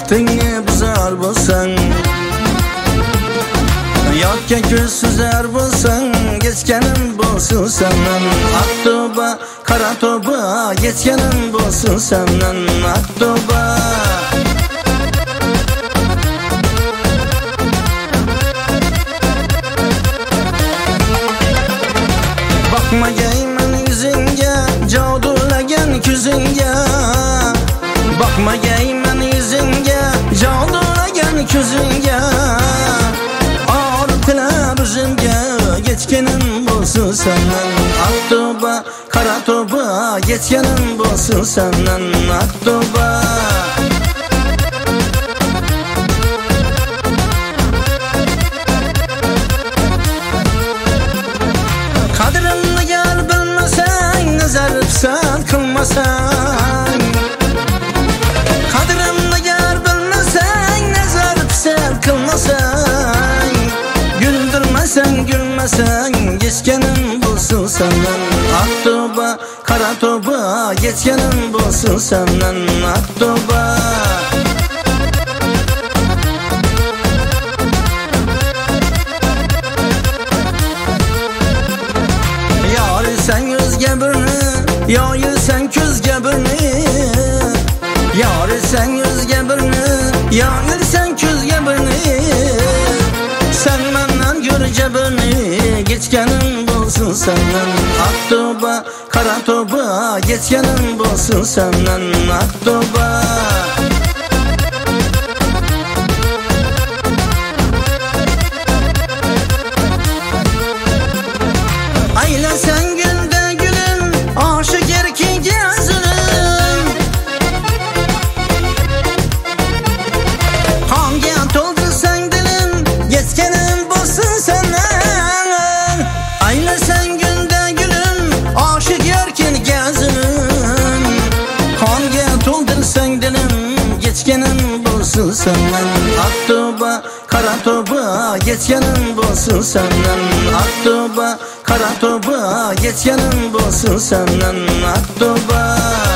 Baxtingni buzar bo'lsang, yo'qqa ko'z suzar bo'lsang, kechganim bo'lsin sendan. Aqto'ba, Qarato'ba, kechganim bo'lsin sendan. Aqto'ba Bakmagayman yüzünge, cadulagan kuzingga. Bakmagayman yüzünge, cadulagan kuzingga. Ağrı tilar o'zimga, kechganim bo'lsin sendan. Aqto'ba, Qarato'ba, kechganim bo'lsin sendan. Aqto'ba qadrimni gal bilmasang, nazar pisand qilmasang. Qadrimni gal bilmasang, nazar pisand qilmasang. Güldürmasang, gülmasang, kechganim bo'lsin sendan. Aqto'ba, Qarato'ba, kechganim bo'lsin sendan. Aqto'ba Yo'risang o'zga birni, yo'yilsang ko'zga birni. Yo'risang o'zga birni, yo'yilsang ko'zga birni. Sen mendan ko'rja birni, kechganim bo'lsin sendan. Aqto'ba, Qarato'ba, kechganim bo'lsin sendan. Aqto'ba aylasang gulda gulin, oshiq erkiga zulm. Qonga to'ldirsang dilim, kechganim bo'lsin sendan. Aylasang gulda gulin, oshiq erkiga zulm. Qonga to'ldirsang dilim, kechganim bo'lsin sendan. Aqto'ba, Qarato'ba, kechganim bo'lsin sendan. Aqto'ba, Qarato'ba, kechganim bo'lsin sendan. Aqto'ba